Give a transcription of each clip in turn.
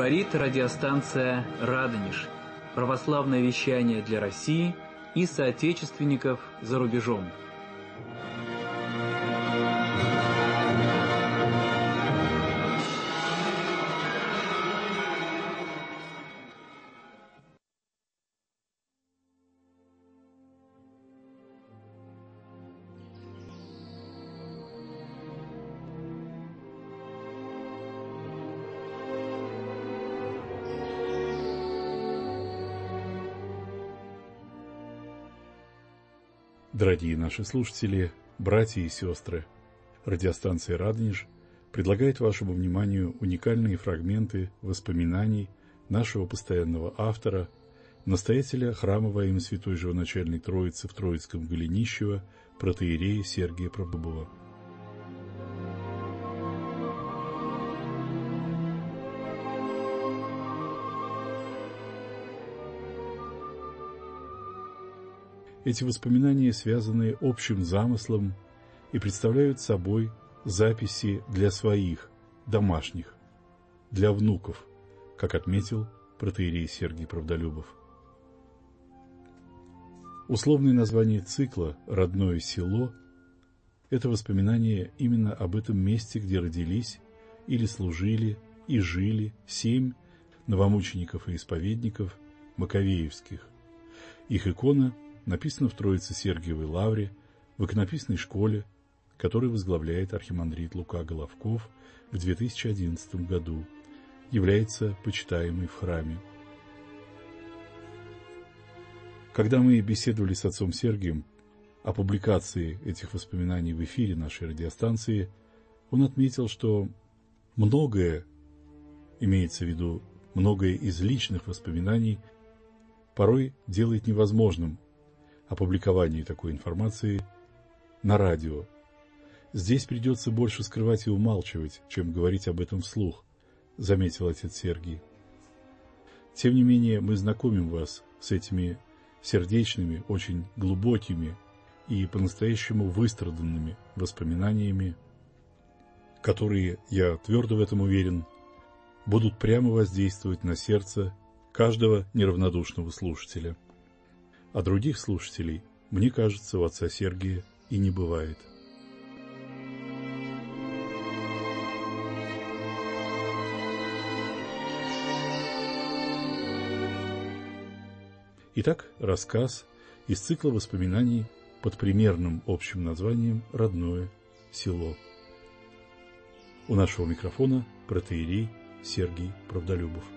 Говорит радиостанция «Радонеж». Православное вещание для России и соотечественников за рубежом. Дорогие наши слушатели, братья и сестры, радиостанция «Радонеж» предлагает вашему вниманию уникальные фрагменты воспоминаний нашего постоянного автора, настоятеля храма во имя Святой Живоначальной Троицы в Троицком Голенищево, протоиерея Сергия Прабубова. Эти воспоминания связаны общим замыслом и представляют собой записи для своих, домашних, для внуков, как отметил протоиерей Сергий Правдолюбов. Условное название цикла «Родное село» – это воспоминание именно об этом месте, где родились или служили и жили 7 новомучеников и исповедников маковеевских. Их икона написано в Троице-Сергиевой лавре в иконописной школе, которую возглавляет архимандрит Лука Головков в 2011 году, является почитаемой в храме. Когда мы беседовали с отцом Сергием о публикации этих воспоминаний в эфире нашей радиостанции, он отметил, что многое, имеется в виду многое из личных воспоминаний, порой делает невозможным опубликование такой информации на радио. Здесь придется больше скрывать и умалчивать, чем говорить об этом вслух, заметил отец Сергий. Тем не менее, мы знакомим вас с этими сердечными, очень глубокими и по-настоящему выстраданными воспоминаниями, которые, я твердо в этом уверен, будут прямо воздействовать на сердце каждого неравнодушного слушателя. А других слушателей, мне кажется, у отца Сергия и не бывает. Итак, рассказ из цикла воспоминаний под примерным общим названием «Родное село». У нашего микрофона протоиерей Сергий Правдолюбов.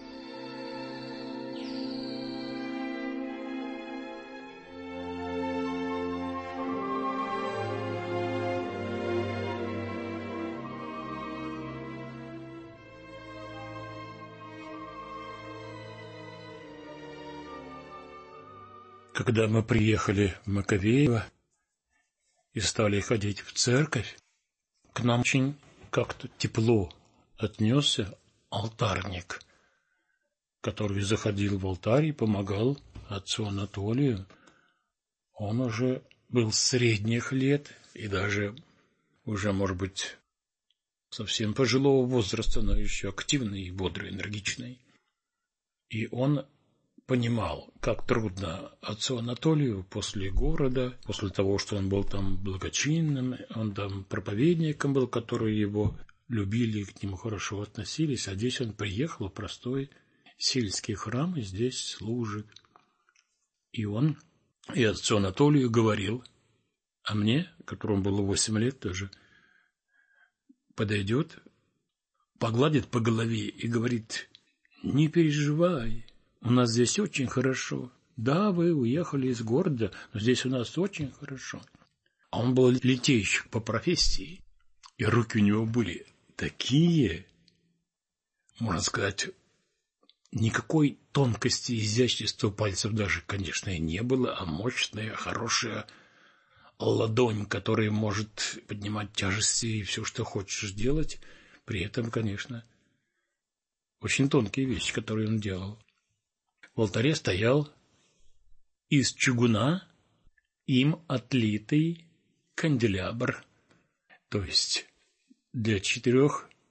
Когда мы приехали в Маковеево и стали ходить в церковь, к нам очень как-то тепло отнесся алтарник, который заходил в алтарь и помогал отцу Анатолию. Он уже был средних лет и даже уже, может быть, совсем пожилого возраста, но еще активный и бодрый, энергичный. И он понимал, как трудно отцу Анатолию после города, после того, что он был там благочинным, он там проповедником был, которые его любили, к нему хорошо относились, а здесь он приехал в простой сельский храм и здесь служит. И он и отцу Анатолию говорил, а мне, которому было 8 лет тоже, подойдет, погладит по голове и говорит: «Не переживай, у нас здесь очень хорошо. Да, вы уехали из города, но здесь у нас очень хорошо». А он был литейщик по профессии, и руки у него были такие, можно сказать, никакой тонкости и изящества пальцев даже, конечно, и не было, а мощная, хорошая ладонь, которая может поднимать тяжести и все, что хочешь делать. При этом, конечно, очень тонкие вещи, которые он делал. В алтаре стоял из чугуна им отлитый канделябр, то есть для 4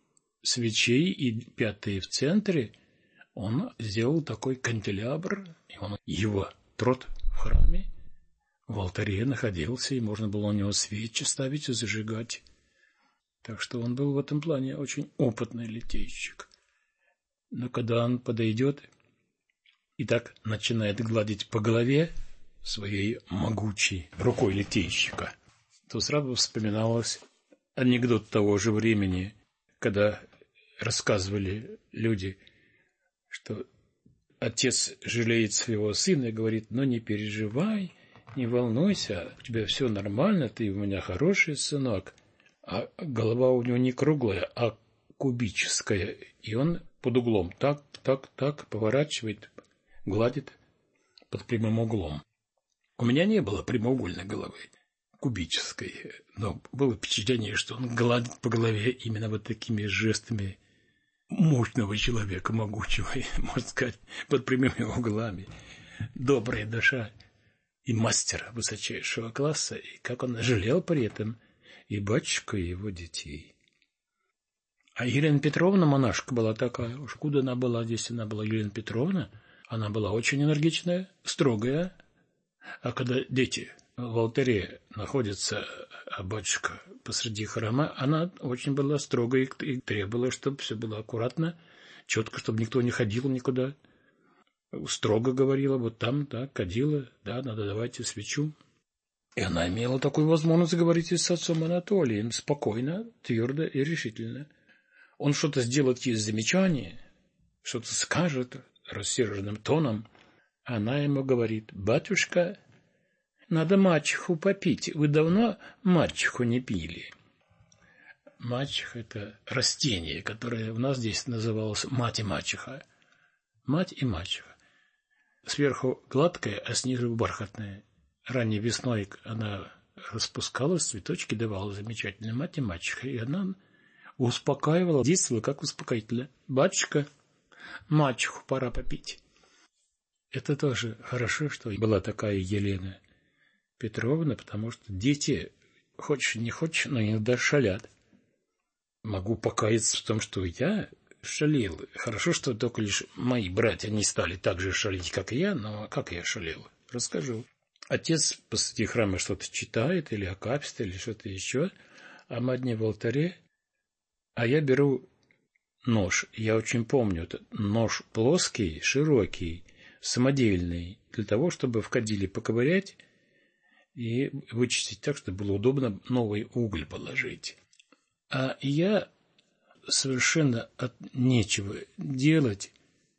свечей, и 5-й в центре он сделал такой канделябр, и его трот в храме, в алтаре находился, и можно было у него свечи ставить и зажигать. Так что он был в этом плане очень опытный литейщик. Но когда он подойдет и так начинает гладить по голове своей могучей рукой литейщика, то сразу вспоминалось анекдот того же времени, когда рассказывали люди, что отец жалеет своего сына и говорит: ну не переживай, не волнуйся, у тебя все нормально, ты у меня хороший сынок. А голова у него не круглая, а кубическая, и он под углом так поворачивает, гладит под прямым углом. У меня не было прямоугольной головы, кубической, но было впечатление, что он гладит по голове именно вот такими жестами мощного человека, могучего, можно сказать, под прямыми углами. Добрая душа и мастер высочайшего класса, и как он жалел при этом и батюшку, и его детей. А Елена Петровна, монашка, была такая, уж куда она была, здесь она была Елена Петровна, она была очень энергичная, строгая, а когда дети в алтаре находятся, а батюшка посреди храма, она очень была строгая и требовала, чтобы все было аккуратно, четко, чтобы никто не ходил никуда. Строго говорила: вот там, да, кадила, да, надо давайте свечу. И она имела такую возможность говорить и с отцом Анатолием спокойно, твердо и решительно. Он что-то сделает ей замечание, что-то скажет рассерженным тоном. Она ему говорит: батюшка, надо мачеху попить. Вы давно мачеху не пили? Мачеха — это растение, которое у нас здесь называлось мать и мачеха. Мать и мачеха. Сверху гладкая, а снизу бархатная. Ранней весной она распускалась, цветочки давала замечательно мать и мачеха, и она успокаивала, действовала как успокоительно. Батюшка, мачеху пора попить. Это тоже хорошо, что была такая Елена Петровна, потому что дети, хочешь не хочешь, но иногда шалят. Могу покаяться в том, что я шалил. Хорошо, что только лишь мои братья не стали так же шалить, как и я, но как я шалил, расскажу. Отец посреди храма что-то читает, или акафист, или что-то еще, а мать не в алтаре, а я беру нож. Я очень помню, это нож плоский, широкий, самодельный, для того, чтобы в кадиле поковырять и вычистить так, чтобы было удобно новый уголь положить. А я совершенно от нечего делать,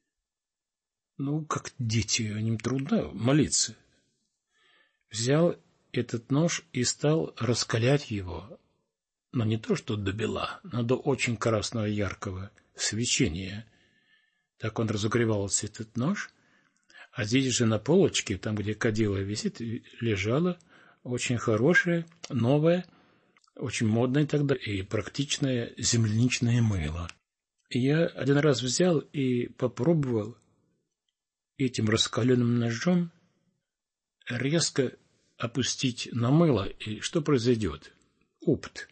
как дети, им трудно молиться. Взял этот нож и стал раскалять его, но не то что до бела, но до очень красного яркого свечения. Так он разогревался, этот нож, а здесь же на полочке, там, где кадила висит, лежала очень хорошая, новая, очень модное тогда и практичное земляничное мыло. И я один раз взял и попробовал этим раскаленным ножом резко опустить на мыло, и что произойдет? Опыт.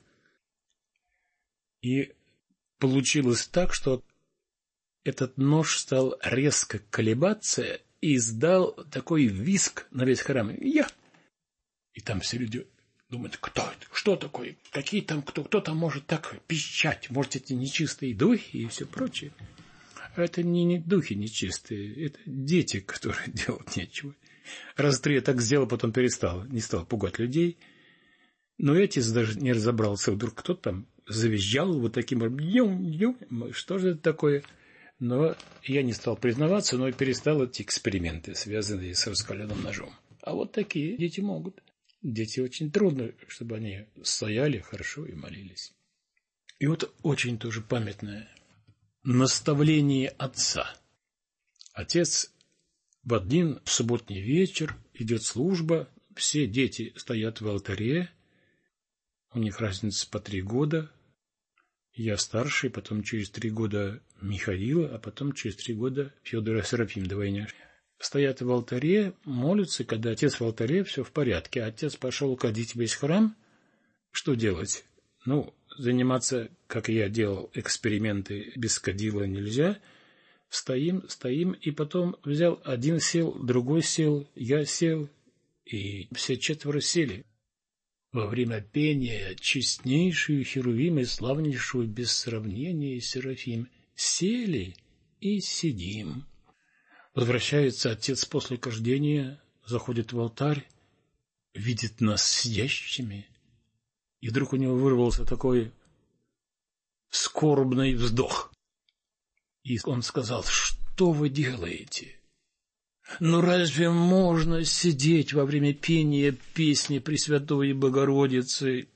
И получилось так, что этот нож стал резко колебаться и издал такой визг на весь храм. Я! И там все люди думают: кто это? Что такое? Какие там, кто там может так пищать? Может, эти нечистые духи и все прочее? Это не духи нечистые, это дети, которые делать нечего. Раз 3 я так сделал, потом перестал, не стал пугать людей. Но отец даже не разобрался, вдруг кто-то там завизжал вот таким образом. Что же это такое? Но я не стал признаваться, но и перестал эти эксперименты, связанные с раскаленным ножом. А вот такие дети могут. Дети очень трудно, чтобы они стояли хорошо и молились. И вот очень тоже памятное наставление отца. Отец в один субботний вечер, идет служба, все дети стоят в алтаре, у них разница по 3 года. Я старший, потом через 3 года Михаил, а потом через 3 года Федор и Серафим двойня. Стоят в алтаре, молятся, когда отец в алтаре, все в порядке. Отец пошел кадить весь храм. Что делать? заниматься, как я делал, эксперименты без кадила нельзя. Стоим, и потом взял, один сел, другой сел, я сел, и все четверо сели. Во время пения честнейшую Херувим и славнейшую без сравнения Серафим сели и сидим. Возвращается отец после кождения, заходит в алтарь, видит нас сидящими, и вдруг у него вырвался такой скорбный вздох. И он сказал: что вы делаете? Ну разве можно сидеть во время пения песни Пресвятой Богородицы?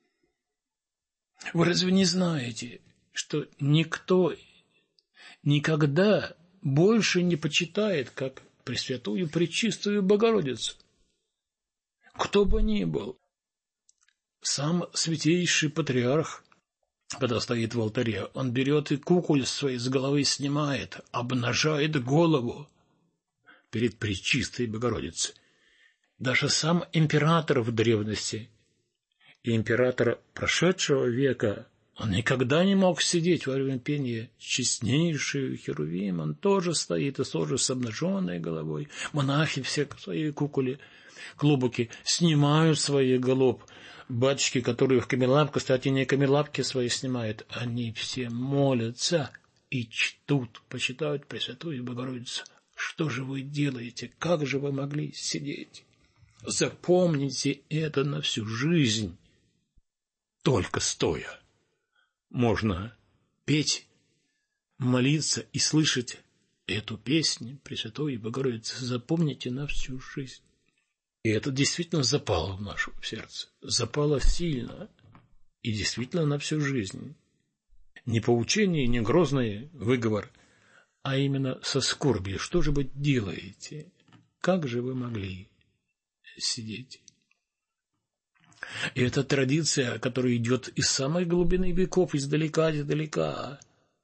Вы разве не знаете, что никто никогда больше не почитает, как Пресвятую Пречистую Богородицу? Кто бы ни был. Сам святейший патриарх, когда стоит в алтаре, он берет и куколь свой с головы снимает, обнажает голову перед Пречистой Богородицей. Даже сам император в древности, император прошедшего века, он никогда не мог сидеть во время пения честнейшую Херувим, он тоже стоит и тоже с обнаженной головой. Монахи все свои куколи, клубоки снимают свои голов. Батюшки, которые в камелапках, кстати, не камелапки свои снимают, они все молятся и чтут, почитают Пресвятую Богородицу. Что же вы делаете? Как же вы могли сидеть? Запомните это на всю жизнь. Только стоя можно петь, молиться и слышать эту песню Пресвятой Богородицы. Запомните на всю жизнь. И это действительно запало в наше сердце. Запало сильно. И действительно на всю жизнь. Не поучение, не грозный выговор, а именно со скорбью. Что же вы делаете? Как же вы могли сидеть? И это традиция, которая идет из самой глубины веков, издалека.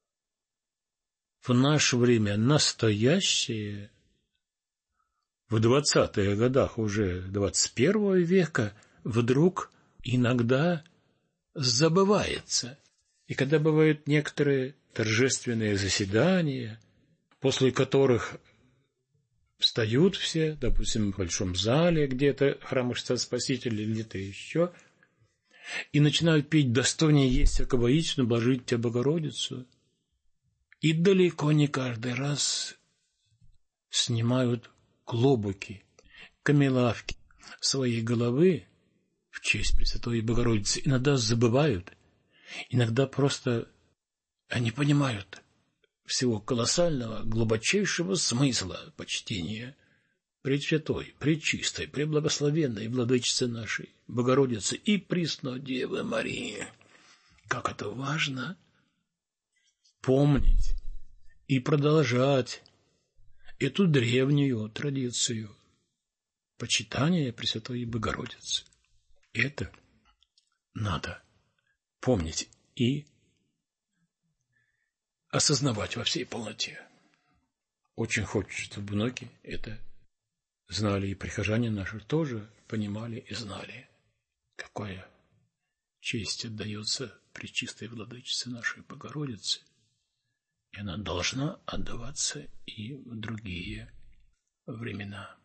В наше время настоящее, в 20-х годах уже 21 века, вдруг иногда забывается. И когда бывают некоторые торжественные заседания, после которых встают все, допустим, в большом зале где-то, храма Христа Спасителя или где-то еще, и начинают петь «Достойнее есть всякого истину, блажить тебя, Богородицу». И далеко не каждый раз снимают клобуки, камелавки своей головы в честь Пресвятой Богородицы. Иногда забывают, иногда просто они понимают всего колоссального, глубочайшего смысла почтения Пресвятой, Пречистой, Преблагословенной Владычицы нашей, Богородицы и Преснодевы Марии. Как это важно помнить и продолжать эту древнюю традицию почитания Пресвятой Богородицы. Это надо помнить и осознавать во всей полноте. Очень хочется, чтобы многие это знали, и прихожане наши тоже понимали и знали, какая честь отдается Пречистой Владычице нашей Богородице, и она должна отдаваться и в другие времена.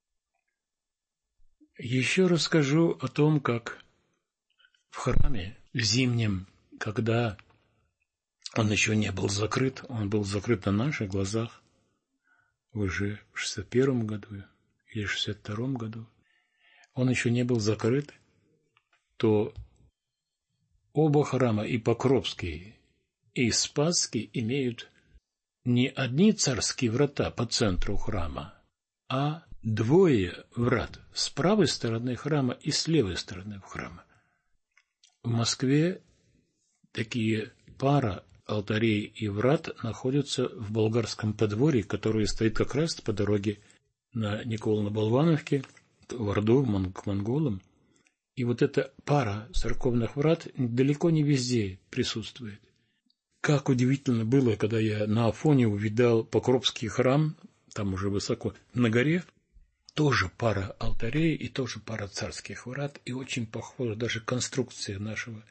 Еще расскажу о том, как в храме в зимнем, когда он еще не был закрыт, он был закрыт на наших глазах уже в 61 году или 62 году, он еще не был закрыт, то оба храма, и Покровский, и Спасский, имеют не одни царские врата по центру храма, а двое врат с правой стороны храма и с левой стороны храма. В Москве такие пара алтарей и врат находятся в Болгарском подворье, которое стоит как раз по дороге на Николаево-на-Болвановке, в Орду, к монголам. И вот эта пара церковных врат далеко не везде присутствует. Как удивительно было, когда я на Афоне увидал Покровский храм, там уже высоко на горе, тоже пара алтарей и тоже пара царских врат, и очень похожа даже конструкция нашего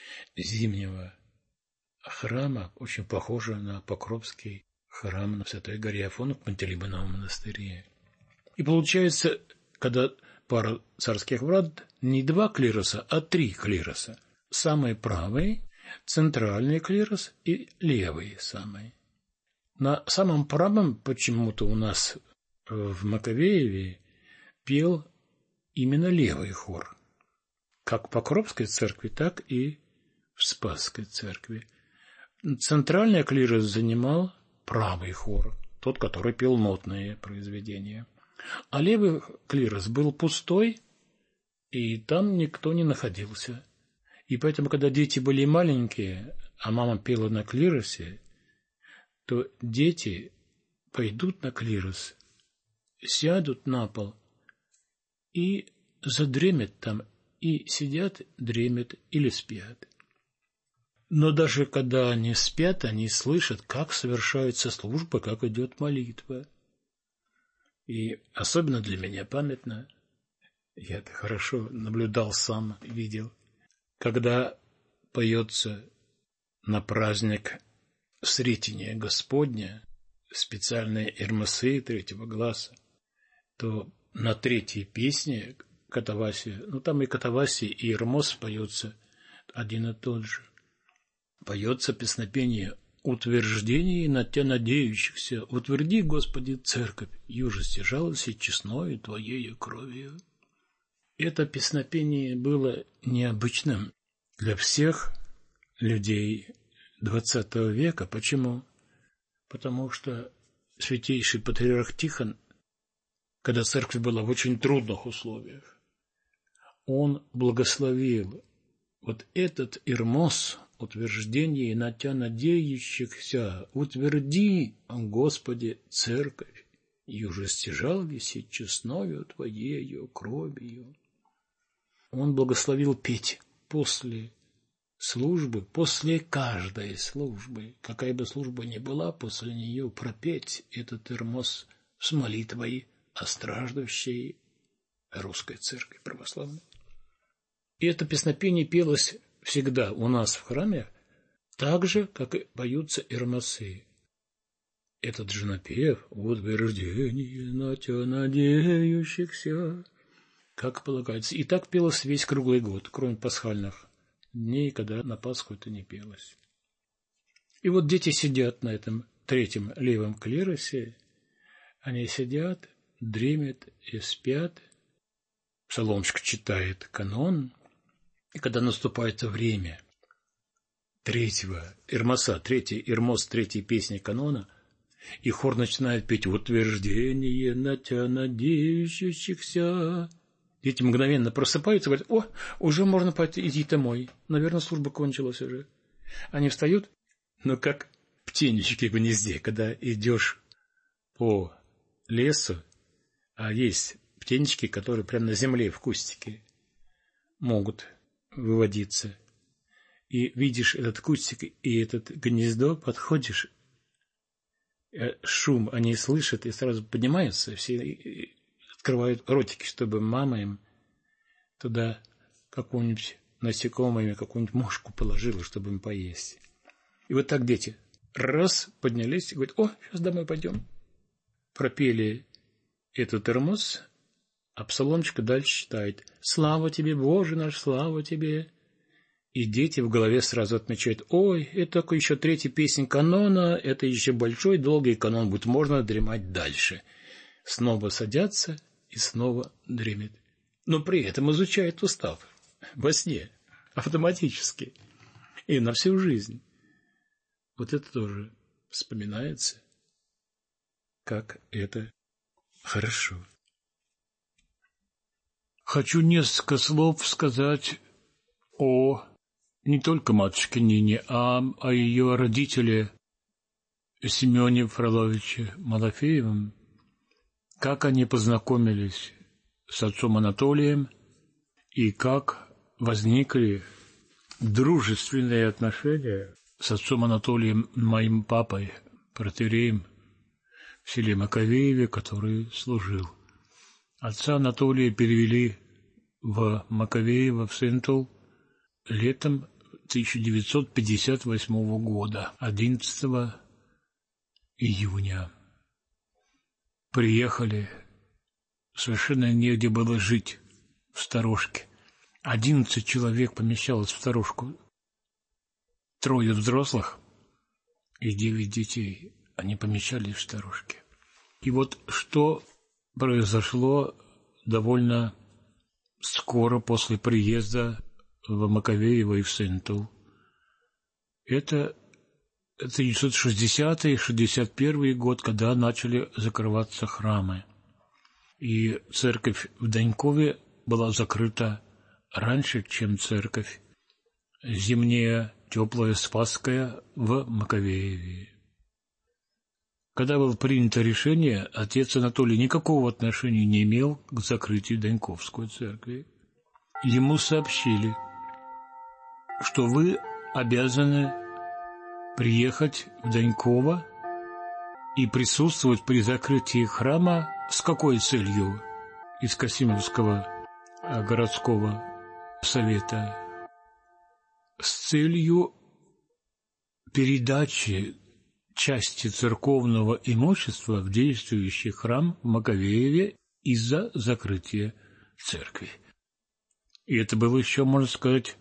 зимнего храма, очень похожа на Покровский храм на Святой горе Афон в Пантелеймоновом монастыре. И получается, когда пара царских врат, не 2 клироса, а 3 клироса. Самый правый, центральный клирос и левый самый. На самом правом почему-то у нас в Маковееве пел именно левый хор. Как в Покровской церкви, так и в Спасской церкви. Центральный клирос занимал правый хор, тот, который пел нотные произведения. А левый клирос был пустой, и там никто не находился. И поэтому, когда дети были маленькие, а мама пела на клиросе, то дети пойдут на клирос, сядут на пол и задремят там, и сидят, дремят или спят. Но даже когда они спят, они слышат, как совершается служба, как идет молитва. И особенно для меня памятно, я это хорошо наблюдал сам, видел, когда поется на праздник Сретения Господня специальные эрмосы 3-го гласа, то на 3-й песне катавасия, там и катавасия, и эрмос поется один и тот же. Поется песнопение «Утверждение на те надеющихся, утверди, Господи, церковь, юже стяжалась и честною Твоею кровью». Это песнопение было необычным для всех людей XX века. Почему? Потому что святейший патриарх Тихон, когда церковь была в очень трудных условиях, он благословил вот этот эрмос, утверждение на Тя надеющихся, утверди, Господи, церковь, юже стяжал висеть честною Твоею кровью. Он благословил петь после службы, после каждой службы, какая бы служба ни была, после нее пропеть этот эрмос с молитвой о страждущей русской церкви православной. И это песнопение пелось всегда у нас в храме, так же, как и поются эрмосы. Этот же напев «Утверждение на Тя надеющихся», как полагается. И так пелось весь круглый год, кроме пасхальных дней, когда на Пасху это не пелось. И вот дети сидят на этом 3-м левом клиросе, они сидят, дремят и спят. Псаломщик читает канон, и когда наступает время 3-го эрмоса, 3-й эрмос 3-й песни канона, и хор начинает петь «Утверждение на Тя надеющихся». Дети мгновенно просыпаются и говорят: «О, уже можно пойти, иди домой. Наверное, служба кончилась уже». Они встают, но как птенчики в гнезде, когда идешь по лесу, а есть птенчики, которые прямо на земле в кустике могут выводиться. И видишь этот кустик и этот гнездо, подходишь, шум они слышат и сразу поднимаются, все открывают ротики, чтобы мама им туда какую-нибудь насекомое или какую-нибудь мошку положила, чтобы им поесть. И вот так дети раз поднялись и говорят: «О, сейчас домой пойдем». Пропели этот эрмос, а псаломчик дальше читает: «Слава тебе, Боже наш, слава тебе». И дети в голове сразу отмечают: «Ой, это только еще 3-я песня канона, это еще большой долгий канон будет, можно дремать дальше». Снова садятся и снова дремят. Но при этом изучают устав во сне, автоматически, и на всю жизнь. Вот это тоже вспоминается, как это хорошо. Хочу несколько слов сказать о не только матушке Нине, а о ее родителе Семене Фроловиче Малафеевым, как они познакомились с отцом Анатолием и как возникли дружественные отношения с отцом Анатолием, моим папой, протоиереем в селе Маковееве, который служил. Отца Анатолия перевели в Маковеево, в Сентул, летом 1958 года, 11 июня. Приехали, совершенно негде было жить в сторожке. 11 человек помещалось в сторожку. 3 взрослых и 9 детей. Они помещались в сторожке. И вот что произошло довольно скоро после приезда в Маковеево и в Сентул. Это 1960-й, 61-й год, когда начали закрываться храмы. И церковь в Данькове была закрыта раньше, чем церковь зимняя, теплая, Спасская в Маковееве. Когда было принято решение, отец Анатолий никакого отношения не имел к закрытию Даньковской церкви. Ему сообщили, что вы обязаны приехать в Даньково и присутствовать при закрытии храма с какой целью? Из Касимовского городского совета. С целью передачи части церковного имущества в действующий храм в Маковееве из-за закрытия церкви. И это было еще, можно сказать,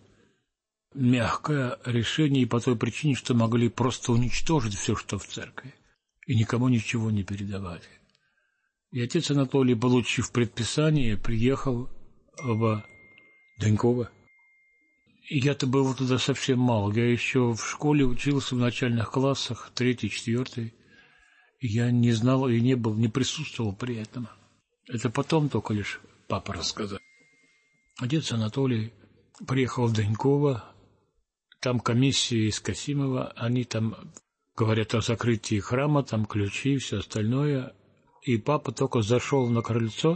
мягкое решение, и по той причине, что могли просто уничтожить все, что в церкви, и никому ничего не передавали. И отец Анатолий, получив предписание, приехал в Даньково. И я-то был туда совсем мало. Я еще в школе учился в начальных классах, 3-й, 4-й. И я не знал и не присутствовал при этом. Это потом только лишь папа рассказал. Отец Анатолий приехал в Даньково. Там комиссия из Касимова. Они там говорят о закрытии храма, там ключи и все остальное. И папа только зашел на крыльцо,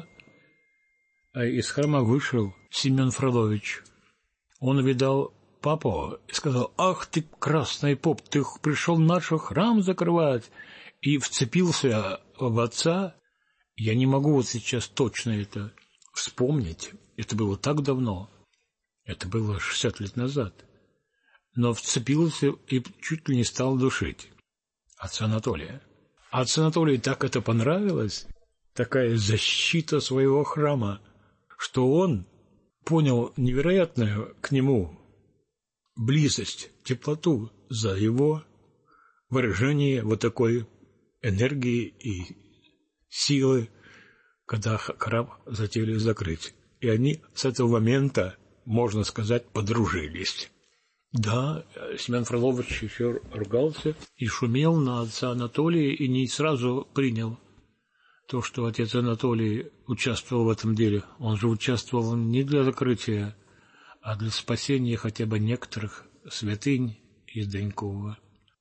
а из храма вышел Семен Фролович. Он видал папу и сказал: «Ах ты, красный поп, ты пришел наш храм закрывать!» И вцепился в отца. Я не могу вот сейчас точно это вспомнить. Это было так давно. Это было 60 лет назад. Но вцепился и чуть ли не стал душить отца Анатолия. Отцу Анатолию так это понравилось, такая защита своего храма, что он понял невероятную к нему близость, теплоту за его выражение вот такой энергии и силы, когда храм затеяли закрыть. И они с этого момента, можно сказать, подружились. Да, Семен Фролович еще ругался и шумел на отца Анатолия и не сразу принял то, что отец Анатолий участвовал в этом деле. Он же участвовал не для закрытия, а для спасения хотя бы некоторых святынь из Данькова.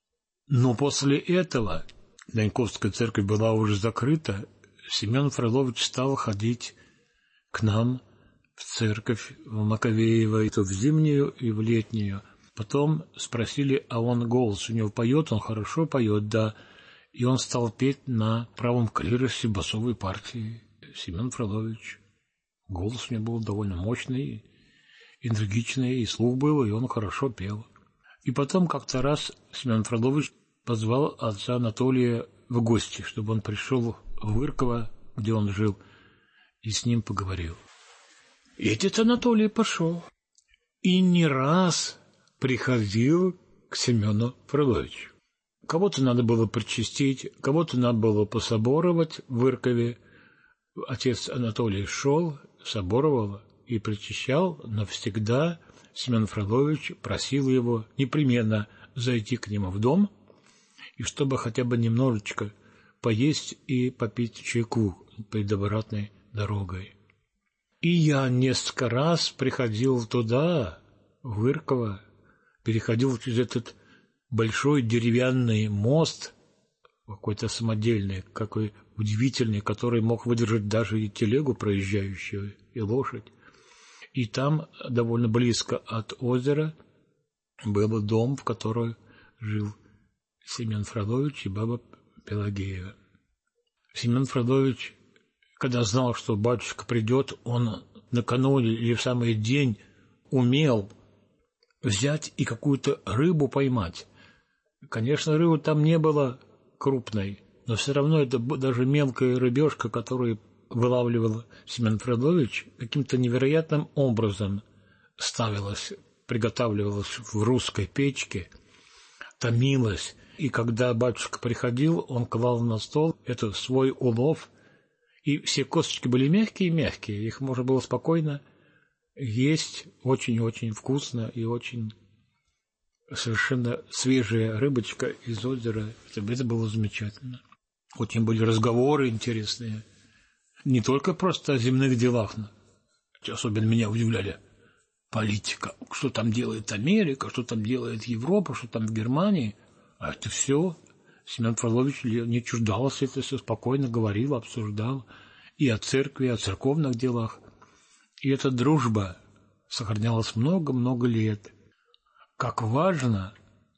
Но после этого Даньковская церковь была уже закрыта. Семен Фролович стал ходить к нам в церковь в Маковеево, и то в зимнюю, и в летнюю. Потом спросили, а он голос у него поет, он хорошо поет, да. И он стал петь на правом клиросе басовой партии. Семен Фролович. Голос у него был довольно мощный, энергичный, и слух был, и он хорошо пел. И потом как-то раз Семен Фролович позвал отца Анатолия в гости, чтобы он пришел в Ирково, где он жил, и с ним поговорил. И отец Анатолий пошел. И не раз приходил к Семену Фроловичу. Кого-то надо было причастить, кого-то надо было пособоровать в Иркове. Отец Анатолий шел, соборовал и причащал, но всегда Семен Фролович просил его непременно зайти к нему в дом, и чтобы хотя бы немножечко поесть и попить чайку перед обратной дорогой. И я несколько раз приходил туда, в Ирково, переходил через этот большой деревянный мост, какой-то самодельный, какой удивительный, который мог выдержать даже и телегу проезжающую, и лошадь. И там, довольно близко от озера, был дом, в котором жил Семен Фролович и баба Пелагеева. Семен Фролович, когда знал, что батюшка придет, он накануне или в самый день умел взять и какую-то рыбу поймать. Конечно, рыбы там не было крупной, но все равно это даже мелкая рыбешка, которую вылавливал Семен Фролович, каким-то невероятным образом ставилась, приготавливалась в русской печке, томилась. И когда батюшка приходил, он клал на стол это свой улов, и все косточки были мягкие-мягкие, их можно было спокойно есть, очень-очень вкусно и очень совершенно свежая рыбочка из озера. Это было замечательно. Очень были разговоры интересные, не только просто о земных делах, особенно меня удивляли политика, что там делает Америка, что там делает Европа, что там в Германии, а это все Семен Фролович не чуждался, это все спокойно говорил, обсуждал и о церкви, и о церковных делах. И эта дружба сохранялась много-много лет. Как важно,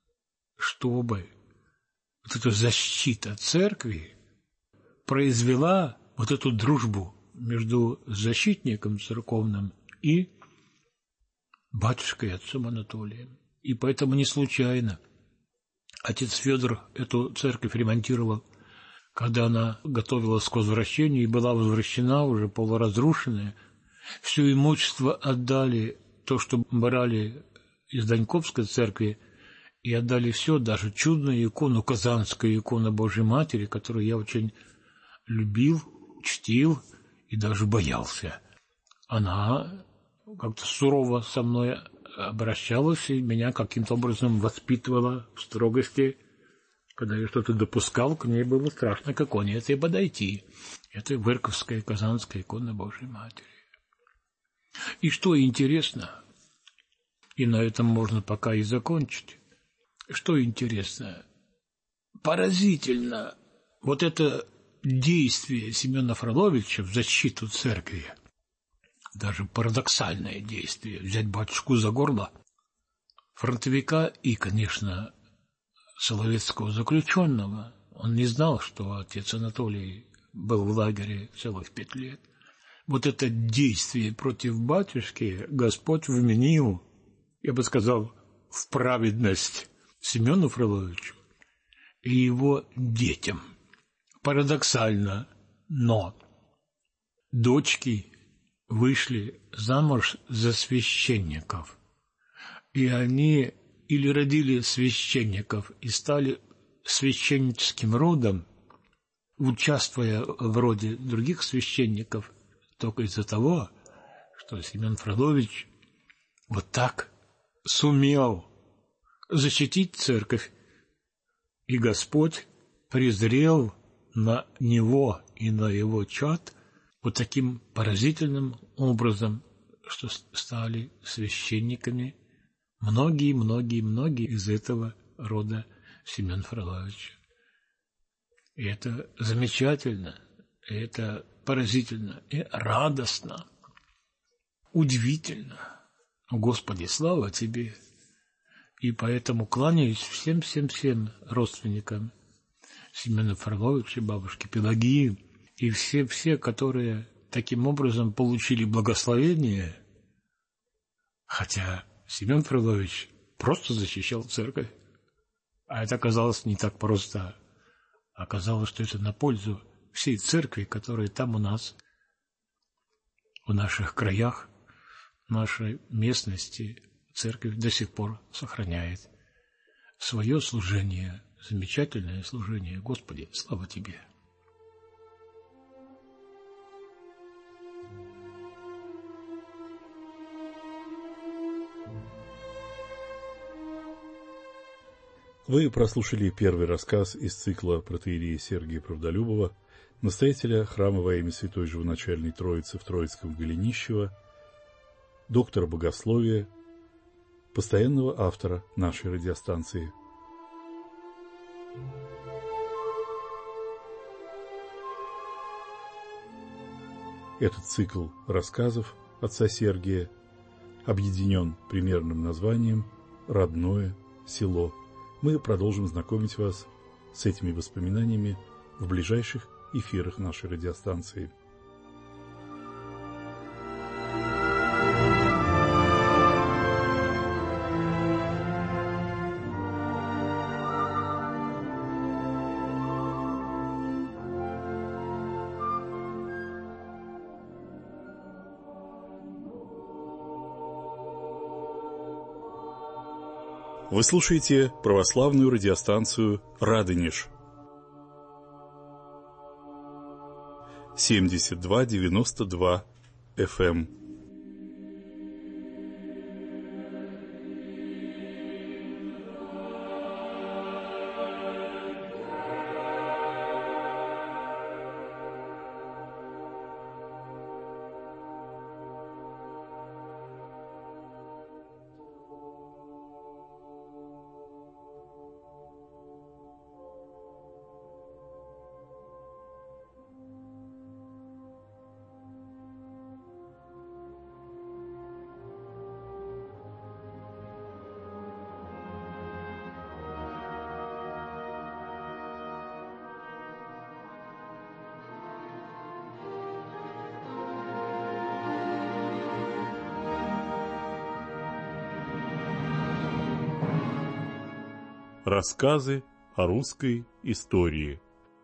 чтобы вот эта защита церкви произвела вот эту дружбу между защитником церковным и батюшкой, отцом Анатолием. И поэтому не случайно отец Федор эту церковь ремонтировал, когда она готовилась к возвращению и была возвращена, уже полуразрушенная. Все имущество отдали, то, что брали из Даньковской церкви, и отдали все, даже чудную икону, казанскую икону Божьей Матери, которую я очень любил, чтил и даже боялся. Она как-то сурово со мной обращалась и меня каким-то образом воспитывала в строгости. Когда я что-то допускал, к ней было страшно к иконе этой подойти. Это Вырковская, казанская икона Божьей Матери. И что интересно, и на этом можно пока и закончить, что интересно, поразительно, вот это действие Семена Фроловича в защиту церкви, даже парадоксальное действие, взять батюшку за горло, фронтовика и, конечно, соловецкого заключенного. Он не знал, что отец Анатолий был в лагере целых 5 лет. Вот это действие против батюшки Господь вменил, я бы сказал, в праведность Семену Фроловичу и его детям. Парадоксально, но дочки вышли замуж за священников, и они или родили священников и стали священническим родом, участвуя в роде других священников, только из-за того, что Семен Фролович вот так сумел защитить церковь, и Господь презрел на него и на его чад вот таким поразительным образом, что стали священниками многие из этого рода Семен Фроловича. И это замечательно, и это поразительно, и радостно, удивительно. Господи, слава Тебе! И поэтому кланяюсь всем родственникам Семена Фроловича, бабушки Пелагии, и все, которые таким образом получили благословение, хотя Семен Фролович просто защищал церковь, а это оказалось не так просто. Оказалось, что это на пользу всей церкви, которая там у нас, в наших краях, в нашей местности, церковь до сих пор сохраняет свое служение, замечательное служение. Господи, слава Тебе! Вы прослушали первый рассказ из цикла протоиерея Сергия Правдолюбова, настоятеля храма во имя Святой Живоначальной Троицы в Троицком Голенищево, доктора богословия, постоянного автора нашей радиостанции. Этот цикл рассказов отца Сергия объединен примерным названием «Родное село». Мы продолжим знакомить вас с этими воспоминаниями в ближайших эфирах нашей радиостанции. Вы слушаете православную радиостанцию «Радонеж». 72-92 FM. Рассказы о русской истории.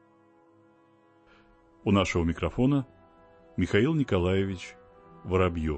У нашего микрофона Михаил Николаевич Воробьев.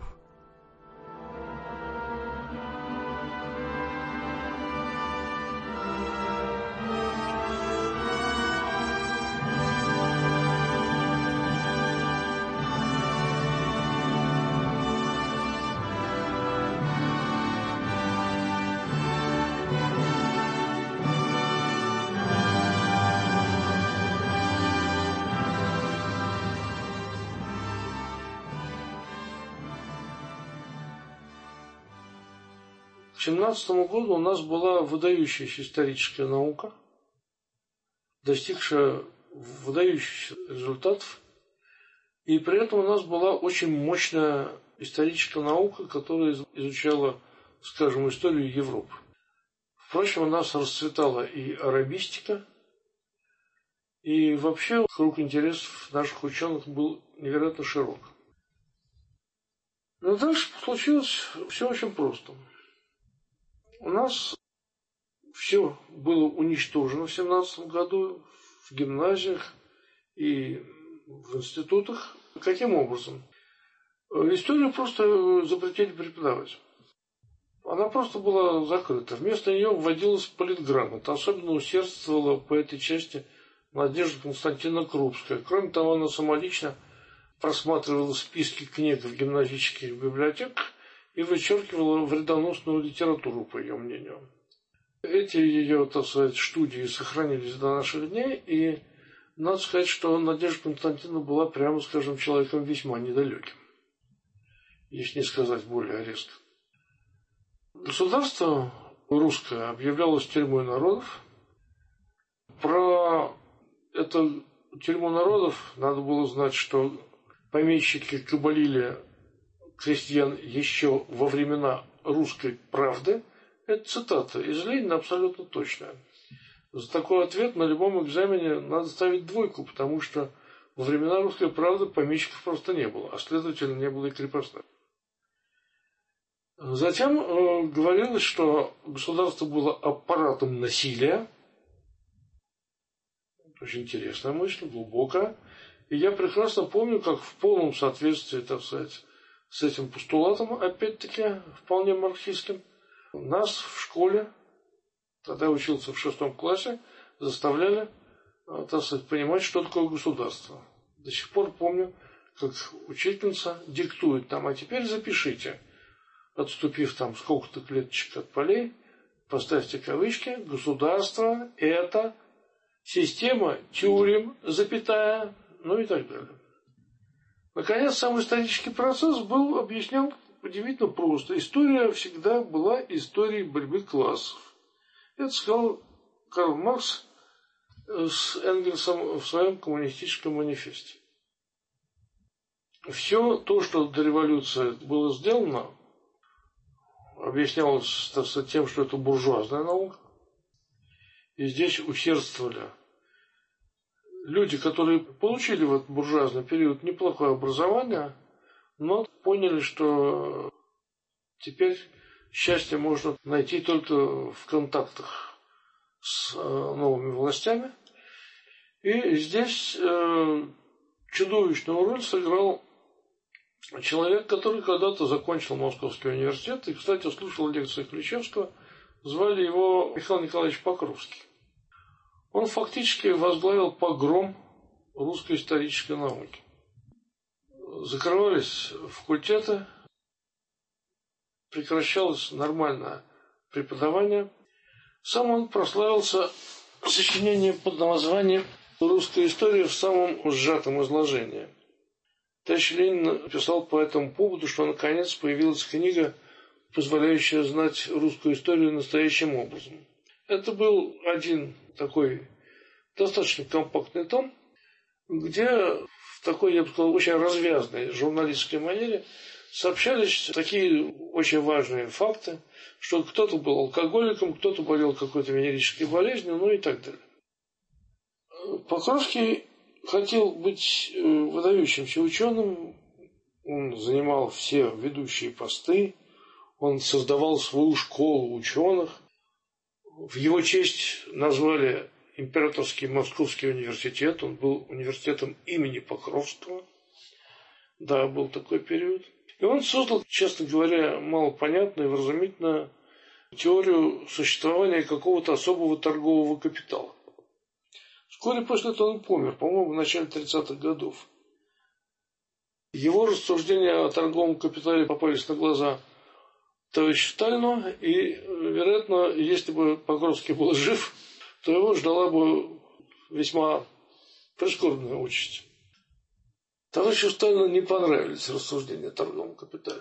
К 2017 году у нас была выдающаяся историческая наука, достигшая выдающихся результатов, и при этом у нас была очень мощная историческая наука, которая изучала, скажем, историю Европы. Впрочем, у нас расцветала и арабистика, и вообще круг интересов наших ученых был невероятно широк. Но дальше случилось все очень просто. У нас все было уничтожено в 2017 году в гимназиях и в институтах. Каким образом? Историю просто запретили преподавать. Она просто была закрыта. Вместо нее вводилась политграмота. Особенно усердствовала по этой части Надежда Константиновна Крупская. Кроме того, она самолично просматривала списки книг в гимназических библиотеках и вычеркивала вредоносную литературу, по ее мнению. Эти ее, так сказать, студии сохранились до наших дней, и надо сказать, что Надежда Константиновна была, прямо скажем, человеком весьма недалеким, если не сказать более резко. Государство русское объявлялось тюрьмой народов. Про эту тюрьму народов надо было знать, что помещики кабалили крестьян еще во времена русской правды. Это цитата из Ленина абсолютно точная. За такой ответ на любом экзамене надо ставить двойку, потому что во времена русской правды помещиков просто не было, а следовательно не было и крепостных. Затем говорилось, что государство было аппаратом насилия. Очень интересная мысль, глубокая. И я прекрасно помню, как в полном соответствии, так сказать, с этим постулатом, опять-таки, вполне марксистским, нас в школе, тогда я учился в 6 классе, заставляли, так сказать, понимать, что такое государство. До сих пор помню, как учительница диктует там, а теперь запишите, отступив там сколько-то клеточек от полей, поставьте кавычки, государство – это система тюрем, запятая, ну и так далее. Наконец, сам исторический процесс был объяснен удивительно просто. История всегда была историей борьбы классов. Это сказал Карл Маркс с Энгельсом в своем коммунистическом манифесте. Все то, что до революции было сделано, объяснялось, так сказать, тем, что это буржуазная наука. И здесь усердствовали люди, которые получили в этот буржуазный период неплохое образование, но поняли, что теперь счастье можно найти только в контактах с новыми властями. И здесь чудовищную роль сыграл человек, который когда-то закончил Московский университет и, кстати, слушал лекции Ключевского, Звали его Михаил Николаевич Покровский. Он фактически возглавил погром русской исторической науки. Закрывались факультеты, прекращалось нормальное преподавание. Сам он прославился сочинением под названием «Русская история» в самом сжатом изложении. Товарищ Ленин написал по этому поводу, что наконец появилась книга, позволяющая знать русскую историю настоящим образом. Это был один такой достаточно компактный том, где в такой, я бы сказал, очень развязной журналистской манере сообщались такие очень важные факты, что кто-то был алкоголиком, кто-то болел какой-то венерической болезнью, ну и так далее. Покровский хотел быть выдающимся ученым, он занимал все ведущие посты, он создавал свою школу ученых. В его честь назвали Императорский Московский университет, он был университетом имени Покровского. Да, был такой период. И он создал, честно говоря, малопонятную и вразумительную теорию существования какого-то особого торгового капитала. Вскоре после этого он помер, по-моему, в начале 30-х годов. Его рассуждения о торговом капитале попались на глаза товарищу Сталину, и, вероятно, если бы Покровский был жив, то его ждала бы весьма прискорбная участь. Товарищу Сталину не понравились рассуждения о торговом капитале.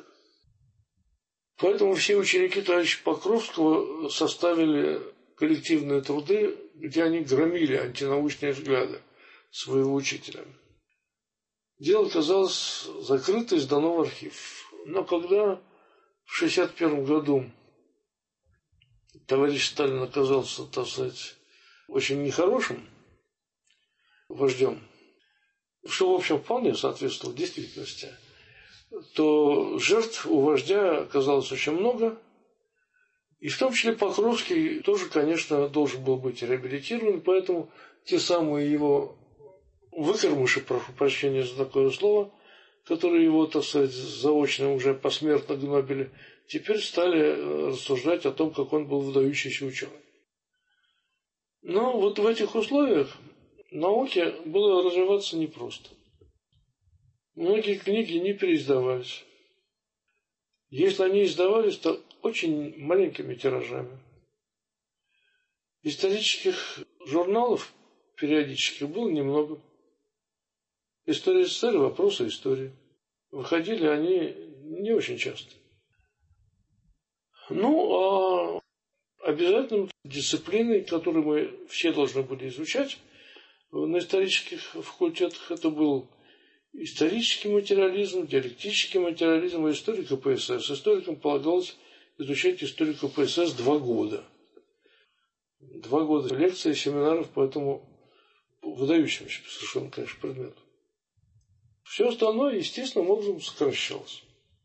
Поэтому все ученики товарища Покровского составили коллективные труды, где они громили антинаучные взгляды своего учителя. Дело казалось закрыто и сдано в архив. Но когда в 1961 году товарищ Сталин оказался, так сказать, очень нехорошим вождем, что, в общем, вполне соответствовало действительности, то жертв у вождя оказалось очень много, и в том числе Покровский тоже, конечно, должен был быть реабилитирован, поэтому те самые его выкормыши, прошу прощения за такое слово, которые его, так сказать, заочно уже посмертно гнобили, теперь стали рассуждать о том, как он был выдающийся ученый. Но вот в этих условиях науке было развиваться непросто. Многие книги не переиздавались. Если они издавались, то очень маленькими тиражами. Исторических журналов периодических было немного. История СССР, вопросы истории. Выходили они не очень часто. Ну, а обязательной дисциплиной, которую мы все должны были изучать на исторических факультетах, это был исторический материализм, диалектический материализм и история КПСС. Историкам полагалось изучать историю КПСС 2 года. 2 года лекций и семинаров по этому выдающемуся совершенно, конечно, предмету. Все остальное естественным образом сокращалось.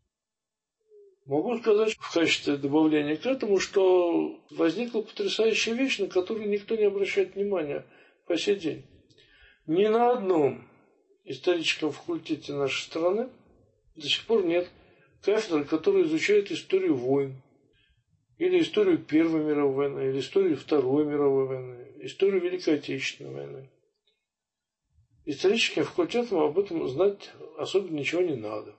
Могу сказать в качестве добавления к этому, что возникла потрясающая вещь, на которую никто не обращает внимания по сей день. Ни на одном историческом факультете нашей страны до сих пор нет кафедры, которая изучает историю войн, или историю Первой мировой войны, или историю Второй мировой войны, историю Великой Отечественной войны. Историческим факультетам об этом знать особенно ничего не надо.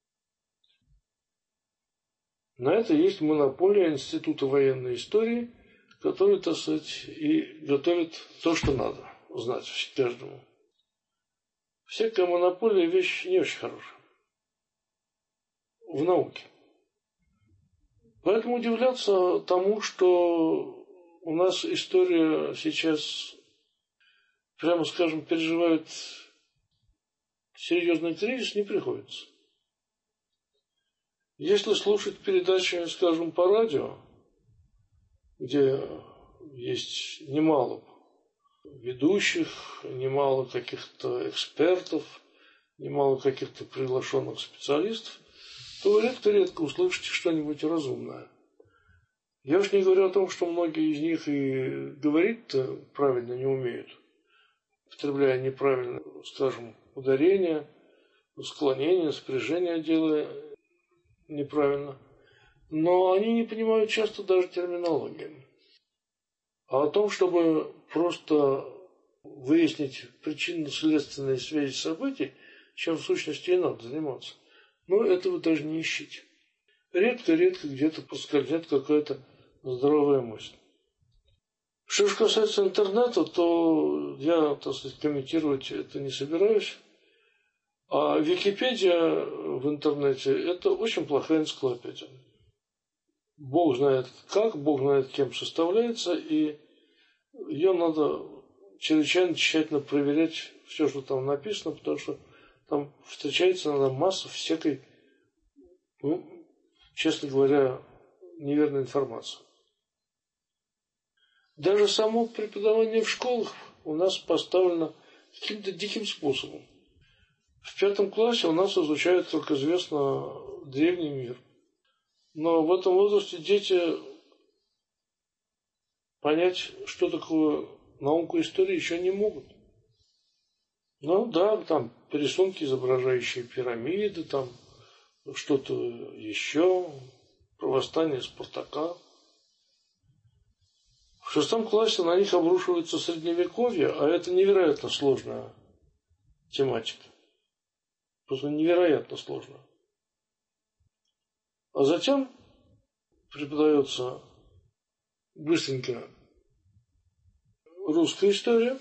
На это есть монополия Института военной истории, который, так сказать, и готовит то, что надо знать каждому. Всякая монополия вещь не очень хорошая в науке. Поэтому удивляться тому, что у нас история сейчас, прямо скажем, переживает серьезный кризис, не приходится. Если слушать передачи, скажем, по радио, где есть немало ведущих, немало каких-то экспертов, немало каких-то приглашенных специалистов, то вы редко-редко услышите что-нибудь разумное. Я уж не говорю о том, что многие из них и говорить-то правильно не умеют, употребляя неправильно, скажем, ударение, склонение, спряжение делая неправильно. но они не понимают часто даже терминологии. А о том, чтобы просто выяснить причинно-следственные связи событий, чем в сущности и надо заниматься, но этого даже не ищите. Редко-редко где-то проскользнет какая-то здоровая мысль. Что же касается интернета, то я, так сказать, комментировать это не собираюсь. А Википедия в интернете – это очень плохая энциклопедия. Бог знает как, Бог знает кем составляется, и ее надо чрезвычайно тщательно проверять все, что там написано, потому что там встречается иногда масса всякой, честно говоря, неверной информации. Даже само преподавание в школах у нас поставлено каким-то диким способом. В 5 классе у нас изучают, как известно, древний мир. Но в этом возрасте дети понять, что такое наука истории, еще не могут. Ну да, там рисунки, изображающие пирамиды, там что-то еще, про восстание Спартака. В 6 классе на них обрушивается средневековье, а это невероятно сложная тематика. Просто невероятно сложно. А затем преподается быстренько русская история.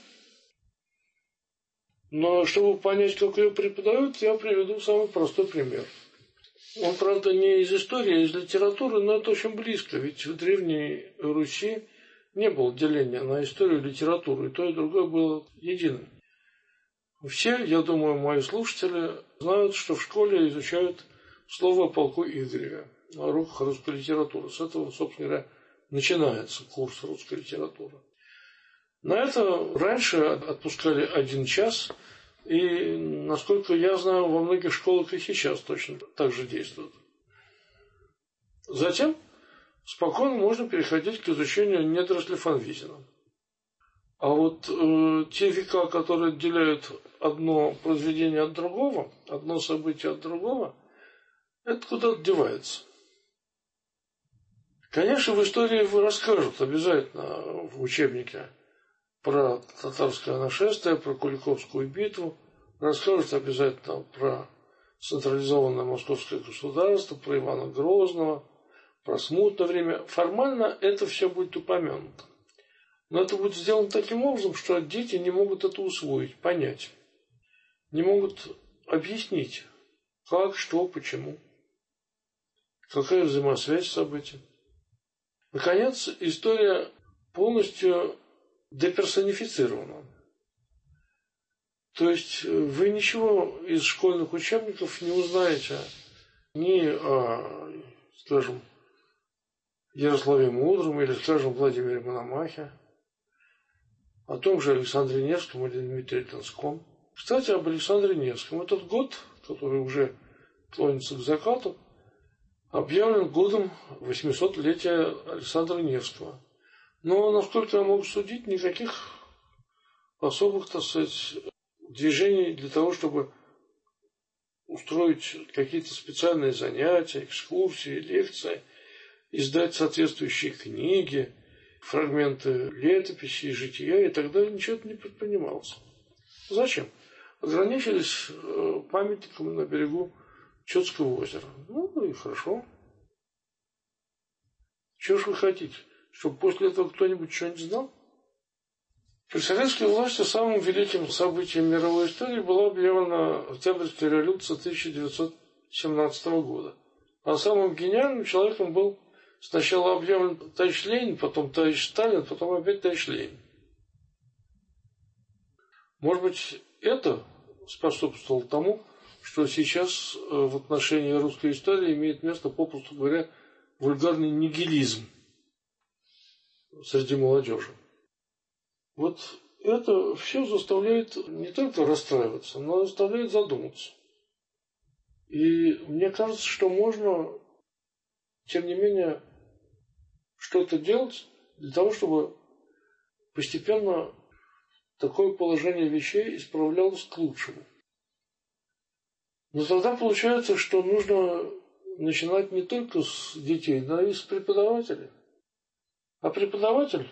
Но чтобы понять, как ее преподают, я приведу самый простой пример. Он, правда, не из истории, а из литературы, но это очень близко. Ведь в Древней Руси не было деления на историю и литературу, и то, и другое было единым. Все, я думаю, мои слушатели знают, что в школе изучают слово о полку Игореве на уроках русской литературы. С этого, собственно говоря, начинается курс русской литературы. На это раньше отпускали 1 час, и, насколько я знаю, во многих школах и сейчас точно так же действует. Затем спокойно можно переходить к изучению недоросли фон Визина. А вот те века, которые отделяют одно произведение от другого, одно событие от другого, это куда-то девается. Конечно, в истории расскажут обязательно в учебнике про татарское нашествие, про Куликовскую битву, расскажут обязательно про централизованное московское государство, про Ивана Грозного, про смутное время. Формально это все будет упомянуто. Но это будет сделано таким образом, что дети не могут это усвоить, понять. Не могут объяснить, как, что, почему. Какая взаимосвязь событий. Наконец, история полностью деперсонифицирована. То есть вы ничего из школьных учебников не узнаете ни о, скажем, Ярославе Мудром или, скажем, Владимире Мономахе, о том же Александре Невском или Дмитрии Донском. Кстати, об Александре Невском. Этот год, который уже клонится к закату, объявлен годом 800-летия Александра Невского. Но, насколько я могу судить, никаких особых, так сказать, движений для того, чтобы устроить какие-то специальные занятия, экскурсии, лекции, издать соответствующие книги, фрагменты летописи, жития и так далее, ничего не предпринималось. Зачем? Ограничились памятником на берегу Чудского озера. Ну и хорошо. Чего ж вы хотите? Чтобы после этого кто-нибудь что-нибудь знал? При советской власти самым великим событием мировой истории была объявлена Октябрьская революция 1917 года. А самым гениальным человеком был сначала объявлен товарищ Ленин, потом товарищ Сталин, потом опять товарищ Ленин. Может быть, это способствовало тому, что сейчас в отношении русской истории имеет место, попросту говоря, вульгарный нигилизм среди молодежи. Вот это все заставляет не только расстраиваться, но заставляет задуматься. И мне кажется, что можно, тем не менее, что-то делать для того, чтобы постепенно такое положение вещей исправлялось к лучшему. Но тогда получается, что нужно начинать не только с детей, но и с преподавателей. А преподаватель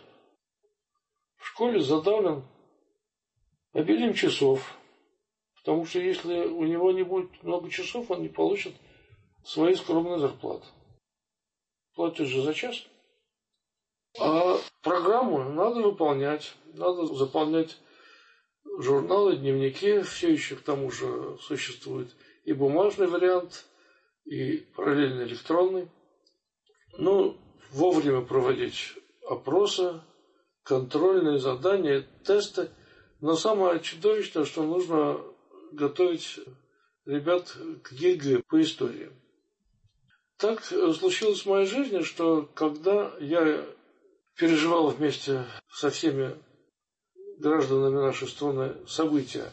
в школе задавлен обилием часов, потому что если у него не будет много часов, он не получит своей скромной зарплаты. Платят же за час. А программу надо выполнять, надо заполнять журналы, дневники, все еще к тому же существует и бумажный вариант, и параллельно электронный. Ну, вовремя проводить опросы, контрольные задания, тесты. Но самое чудовищное, что нужно готовить ребят к ЕГЭ по истории. Так случилось в моей жизни, что когда я переживал вместе со всеми гражданами нашей страны события,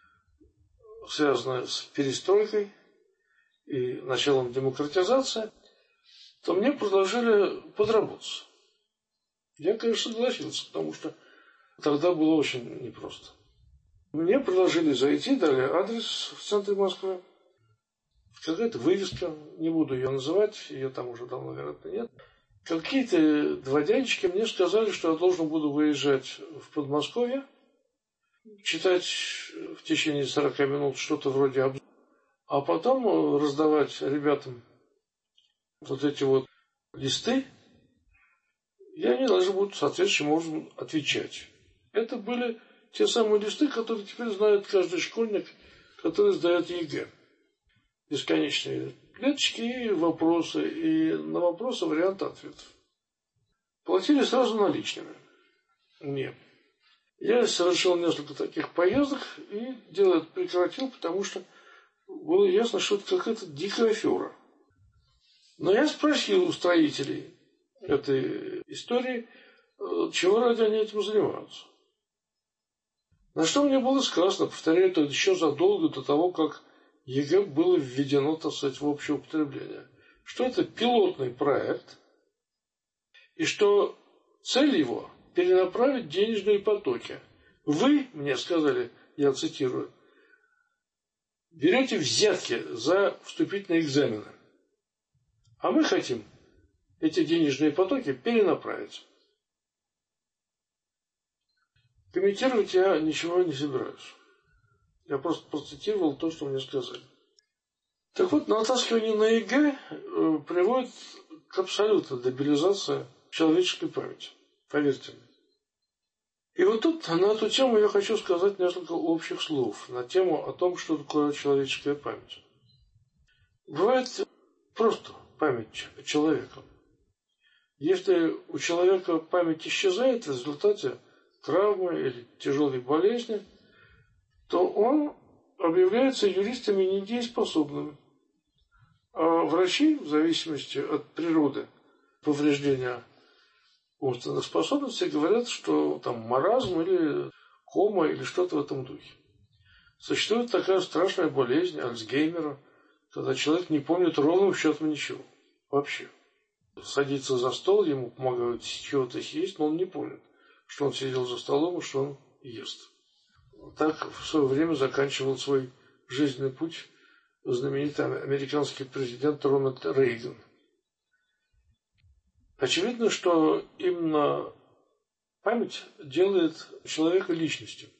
связанные с перестройкой и началом демократизации, то мне предложили подработаться. Я, конечно, согласился, потому что тогда было очень непросто. Мне предложили зайти, дали адрес в центре Москвы, какая-то вывеска, не буду ее называть, ее там уже давно, вероятно, нет. Какие-то два дядечки мне сказали, что я должен буду выезжать в Подмосковье, читать в течение 40 минут что-то вроде обзора, а потом раздавать ребятам вот эти вот листы, и они должны будут соответствующим образом отвечать. Это были те самые листы, которые теперь знает каждый школьник, который сдает ЕГЭ. Бесконечные клеточки и вопросы, и на вопросы варианты ответов. Платили сразу наличными мне. Я совершил несколько таких поездок и дело это прекратил, потому что было ясно, что это какая-то дикая афера. Но я спросил у строителей этой истории, чего ради они этим занимаются. На что мне было сказано, повторяю, это еще задолго до того, как ЕГЭ было введено, так сказать, в общее употребление, что это пилотный проект, и что цель его – перенаправить денежные потоки. Вы, мне сказали, я цитирую, берете взятки за вступительные экзамены, а мы хотим эти денежные потоки перенаправить. Комментировать я ничего не собираюсь. Я просто процитировал то, что мне сказали. Так вот, натаскивание на ЕГЭ приводит к абсолютной дебилизации человеческой памяти. Поверьте мне. И вот тут на эту тему я хочу сказать несколько общих слов на тему о том, что такое человеческая память. Бывает просто память человека. Если у человека память исчезает в результате травмы или тяжелой болезни, то он объявляется юристами недееспособным. А врачи, в зависимости от природы повреждения умственных способностей, говорят, что там маразм или кома или что-то в этом духе. Существует такая страшная болезнь Альцгеймера, когда человек не помнит ровным счетом ничего. Вообще. Садится за стол, ему помогают чего-то съесть, но он не помнит, что он сидел за столом и что он ест. Так в свое время заканчивал свой жизненный путь знаменитый американский президент Рональд Рейган. Очевидно, что именно память делает человека личностью.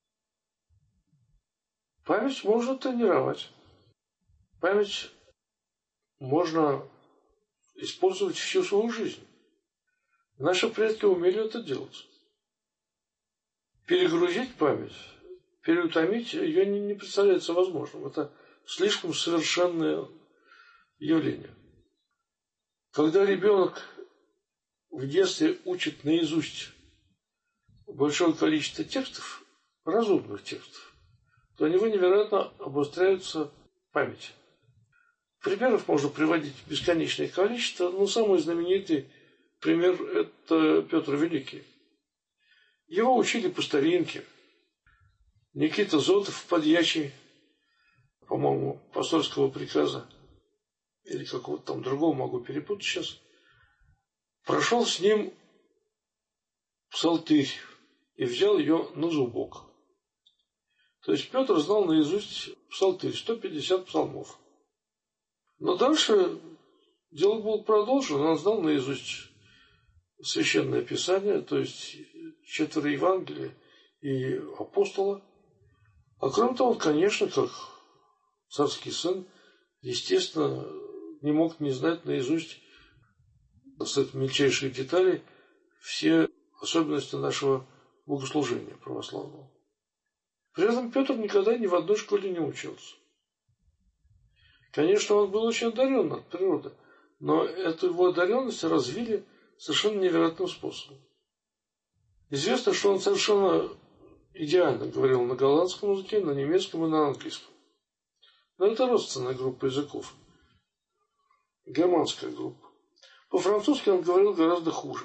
Память можно тренировать. Память можно использовать всю свою жизнь. Наши предки умели это делать. Перегрузить память, переутомить ее не представляется возможным. Это слишком совершенное явление. Когда ребенок в детстве учит наизусть большое количество текстов, разумных текстов, то у него невероятно обостряется память. Примеров можно приводить бесконечное количество, но самый знаменитый пример – это Петр Великий. Его учили по старинке. Никита Зотов, подьячий, по-моему, посольского приказа, или какого-то там другого, могу перепутать сейчас, прошел с ним псалтырь и взял ее на зубок. То есть Петр знал наизусть псалтырь, 150 псалмов. Но дальше дело было продолжено. Он знал наизусть Священное Писание, то есть 4 Евангелия и апостола. А кроме того, он, конечно, как царский сын, естественно, не мог не знать наизусть с мельчайших деталей все особенности нашего богослужения православного. При этом Петр никогда ни в одной школе не учился. Конечно, он был очень одарен от природы, но эту его одаренность развили совершенно невероятным способом. Известно, что он совершенно идеально говорил на голландском языке, на немецком и на английском. Но это родственная группа языков. Германская группа. По-французски он говорил гораздо хуже.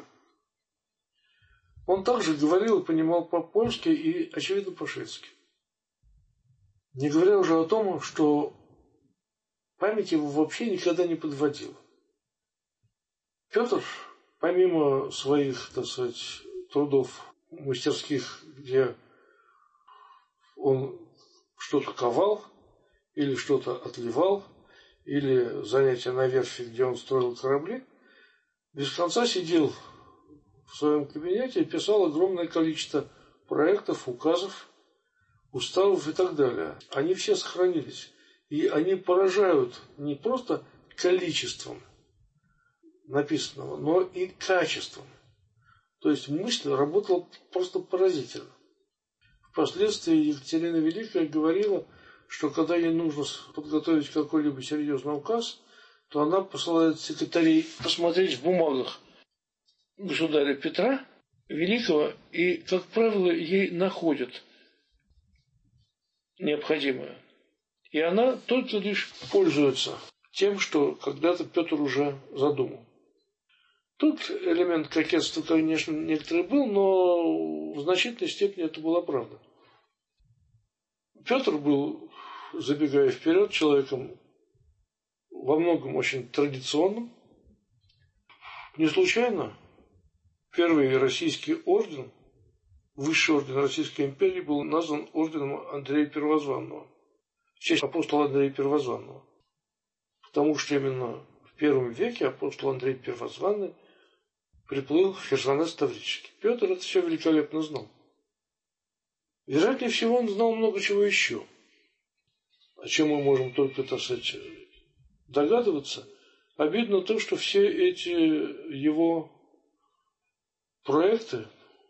Он также говорил и понимал по-польски и, очевидно, по-шведски. Не говоря уже о том, что память его вообще никогда не подводила. Петр, помимо своих, так сказать, трудов мастерских, где он что-то ковал, или что-то отливал, или занятия на верфи, где он строил корабли, без конца сидел в своем кабинете и писал огромное количество проектов, указов, уставов и так далее. Они все сохранились. И они поражают не просто количеством написанного, но и качеством. То есть мысль работала просто поразительно. Впоследствии Екатерина Великая говорила, что когда ей нужно подготовить какой-либо серьезный указ, то она посылает секретарей посмотреть в бумагах государя Петра Великого, и, как правило, ей находят необходимое. И она только лишь пользуется тем, что когда-то Петр уже задумал. Тут элемент кокетства, конечно, некоторый был, но в значительной степени это была правда. Петр был, забегая вперед, человеком во многом очень традиционным. Не случайно первый российский орден, высший орден Российской империи, был назван орденом Андрея Первозванного, в честь апостола Андрея Первозванного. Потому что именно в первом веке апостол Андрей Первозванный приплыл в Херсонес Таврический. Петр это все великолепно знал. Вероятнее всего, он знал много чего еще, о чем мы можем только, так сказать, догадываться. Обидно то, что все эти его проекты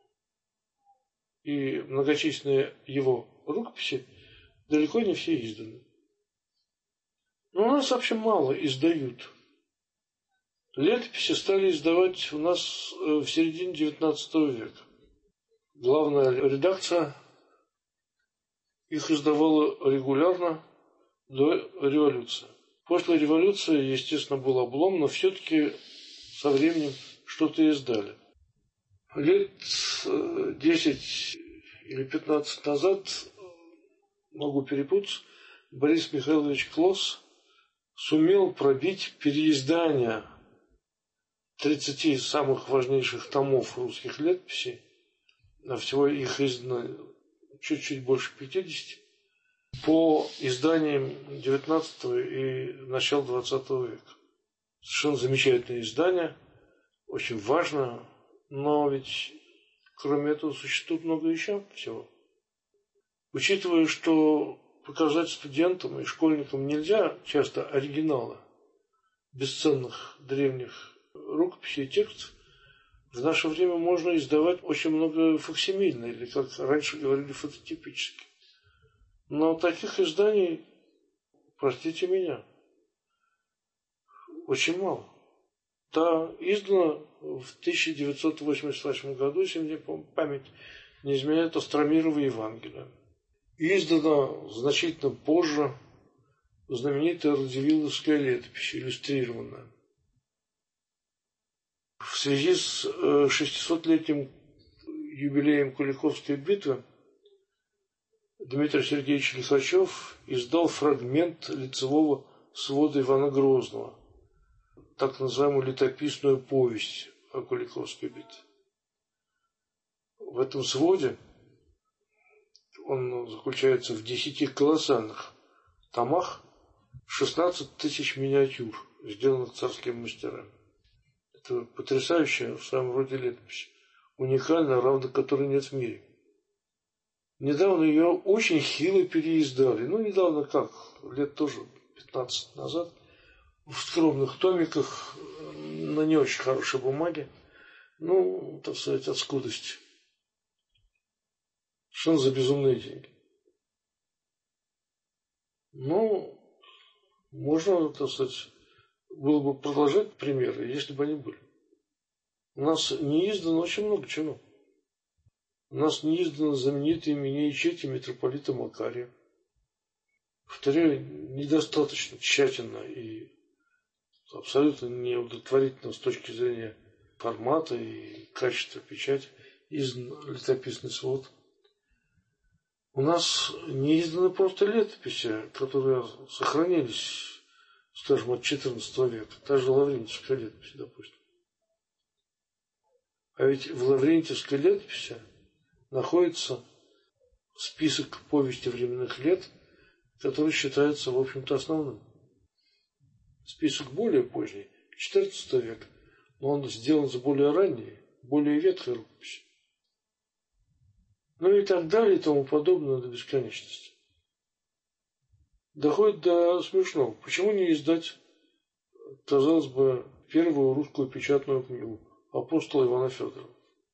и многочисленные его рукописи далеко не все изданы. Но у нас вообще мало издают. Летописи стали издавать у нас в середине XIX века. Главная редакция их издавала регулярно до революции. После революции, естественно, был облом, но все-таки со временем что-то издали. Лет 10 или 15 назад, могу перепутать, Борис Михайлович Клосс сумел пробить переиздание 30 самых важнейших томов русских летописей, а всего их издано чуть-чуть больше 50, по изданиям XIX и начала XX века. Совершенно замечательное издание, очень важно, но ведь кроме этого существует много еще всего. Учитывая, что показать студентам и школьникам нельзя часто оригиналы бесценных древних рукописей и текстов, в наше время можно издавать очень много факсимильных, или, как раньше говорили, фототипических. Но таких изданий, простите меня, очень мало. Да, издано в 1988 году, если мне память не изменяет, Остромирово Евангелие. Издано значительно позже знаменитая Радзивилловская летопись, иллюстрированная. В связи с 600-летним юбилеем Куликовской битвы Дмитрий Сергеевич Лихачев издал фрагмент лицевого свода Ивана Грозного, так называемую летописную повесть о Куликовской битве. В этом своде, он заключается в 10 колоссальных томах, 16 тысяч миниатюр, сделанных царскими мастерами. Это потрясающая в своем роде летопись, уникальная, равно которой нет в мире. Недавно ее очень хило переиздали. Недавно как, лет тоже 15 назад, в скромных томиках, на не очень хорошей бумаге. Так сказать, от скудости. Что за безумные деньги? Можно, так сказать, было бы продолжать примеры, если бы они были. У нас не издано очень много чего. У нас не издано знаменитые ячейки митрополита Макария. Повторяю, недостаточно тщательно и абсолютно неудовлетворительно с точки зрения формата и качества печати издан летописный свод. У нас не изданы просто летописи, которые сохранились, скажем, от XIV века. Та же Лаврентьевская летопись, допустим. А ведь в Лаврентьевской летописи находится список повести временных лет, который считается, в общем-то, основным. Список более поздний, XIV век, но он сделан с более ранней, более ветхой рукописи. И так далее, и тому подобное до бесконечности. Доходит до смешного. Почему не издать, казалось бы, первую русскую печатную книгу апостола Ивана Федорова?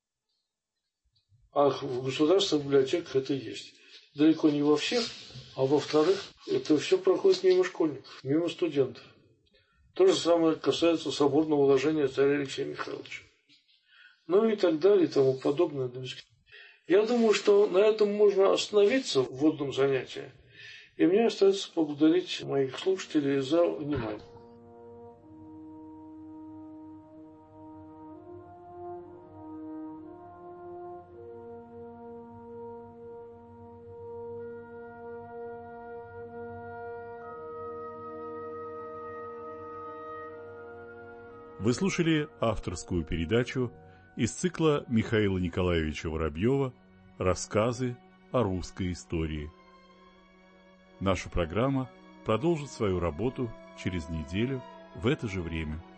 А в государственных библиотеках это есть. Далеко не во всех, а во-вторых, это все проходит мимо школьников, мимо студентов. То же самое касается соборного уложения царя Алексея Михайловича. И так далее, и тому подобное до бесконечности. Я думаю, что на этом можно остановиться в вводном занятии. И мне остается поблагодарить моих слушателей за внимание. Вы слушали авторскую передачу из цикла Михаила Николаевича Воробьева «Рассказы о русской истории». Наша программа продолжит свою работу через неделю в это же время.